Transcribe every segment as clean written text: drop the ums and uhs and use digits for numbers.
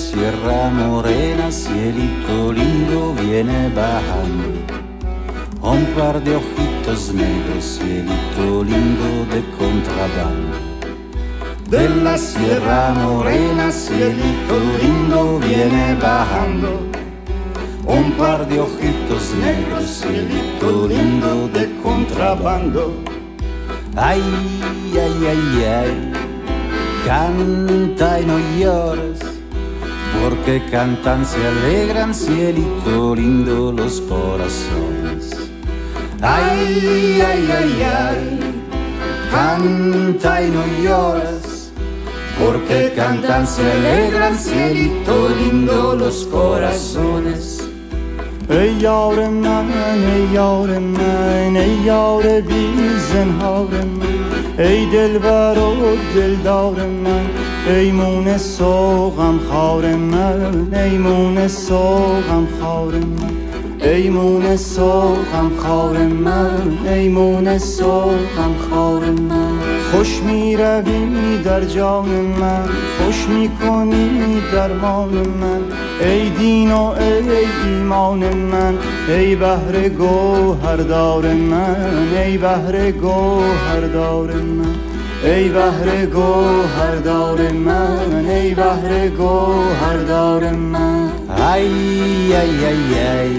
Sierra Morena, cielito lindo viene bajando. Un par de ojitos negros, cielito lindo de contrabando. De la Sierra Morena, cielito lindo viene bajando. Un par de ojitos negros, cielito lindo de contrabando. Ay, ay, ay, ay, canta y no llores, porque cantan se alegran, cielito lindo, los corazones. Ay, ay, ay, ay, canta y no llores, porque cantan se alegran, cielito lindo, los corazones. Ey yavrum men, ey yavrum men, ey yavre bizen havrem men. Ey dilber o dildarım men, ey mune soğam xavrem men, ey mune soğam xavrem men. ای مونه سوغم خاور من، ای مونه سوغم خاور من. خوش می روی در جان من، خوش می کنی درمان من. ای دین و ای ایمان من، ای بحر گوهردار من، ای بحر گوهردار من. ای بحر گوهردار من، ای بحر گوهردار من. Ay, ay, ay, ay,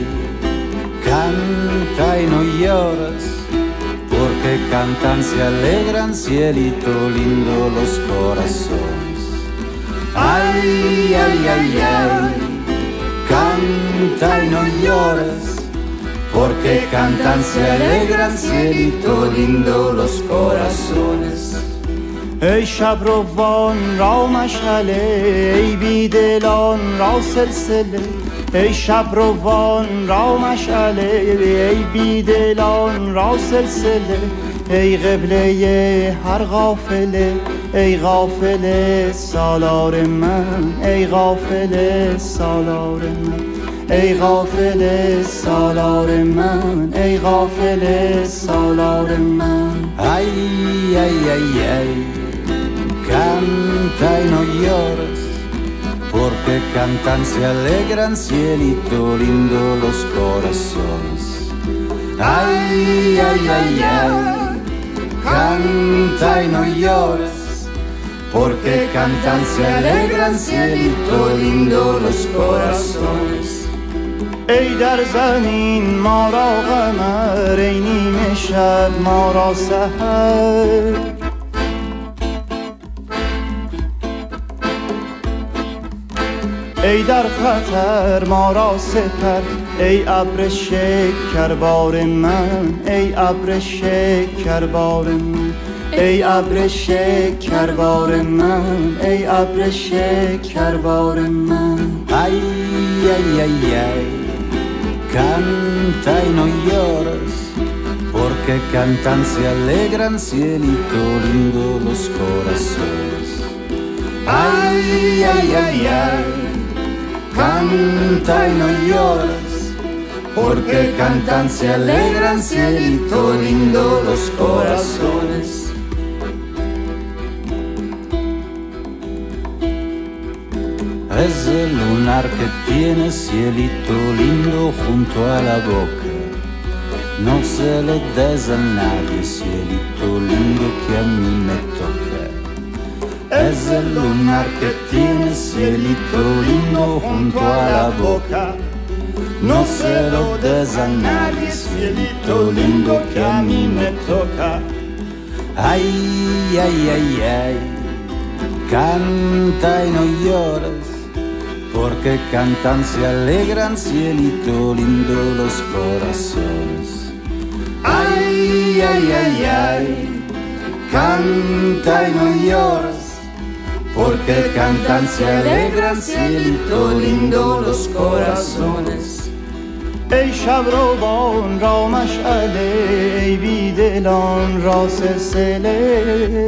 canta y no llores, porque cantan se alegran, cielito lindo, los corazones. Ay, ay, ay, ay, canta y no llores, porque cantan se alegran, cielito lindo, los corazones. ای شب روان را مشعله، ای بیدلان را سلسله. ای شب روان را مشعله، ای بیدلان را سلسله. ای قبله هر غافله، ای غافله سالار من، ای غافله سالار من. ای غافله سالار من، ای غافله سالار من. Ay, ay, ay, ay, canta y no llores, porque cantan se alegran, cielito lindo, los corazones. Ay, ay, ay, ay, canta y no llores, porque cantan se alegran, cielito lindo, los corazones. ای در زمین ما را قمر، ای نیمه شب ما را سحر. ای در خطر ما را سپر، ای ابر شکربار من، ای ابر شکربار من. ای ابر شکربار من، ای ابر شکربار من. Ay, ay, ay, ay, canta y no llores, porque cantan se alegran, cielito lindo, los corazones. Ay, ay, ay, ay, canta y no llores, porque cantan se alegran, cielito lindo, los corazones. Es el lunar que tiene, cielito lindo, junto a la boca. No se lo des a nadie, cielito lindo, que a mí me toca. Es el lunar que tiene, cielito lindo, junto a la boca. No se lo des a nadie, cielito lindo, que a mí me toca. Ay, ay, ay, ay, canta y no llores, porque cantan se alegran, cielito lindo, los corazones. Ay, ay, ay, ay, canta y no llores, porque cantan se alegran, cielito lindo, los corazones. ای شب روان را مشعله، ای بیدلان را سلسله.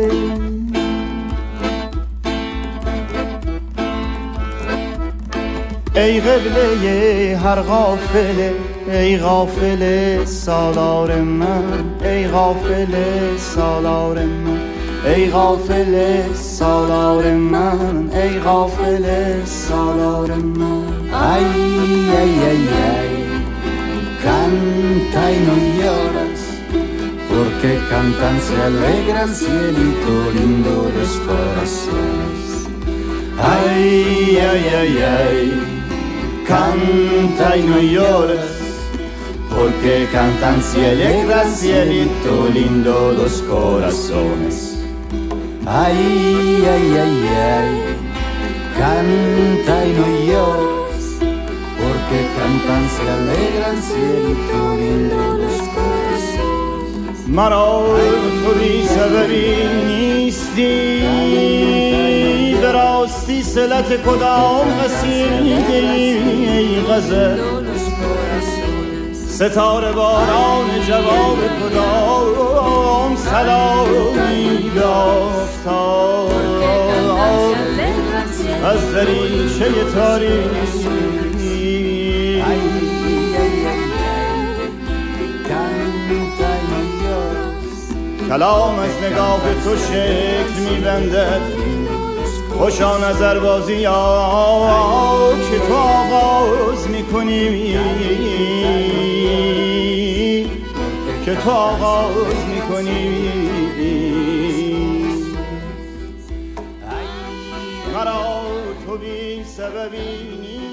ای قبله هر غافله، ای غافله سالار من، ای غافله سالار من. ای غافل سالار من، ای غافل سالار من. Ay, ay, ay, ay, canta y no lloras, porque cantan se alegran, cielito lindo los corazones. Ay, ay, ay, ay, canta y no lloras, porque cantan se alegran, cielito lindo los corazones. Ay, ay, ay, ay, canta y no lloras, porque cantan se alegran, cielito lindo los corazones. مرا تو بی سببی نیستی، به راستی صلت کدام قصیده ای غزل، ستاره باران جواب کدام سلامی به آفتاب از دریچه تاریکی. کلام از نگاه تو شکل می‌بندد، خوشا نظر بازی ها که تو آغاز می‌کنی، که تو آغاز می‌کنی. مرا تو بی سببی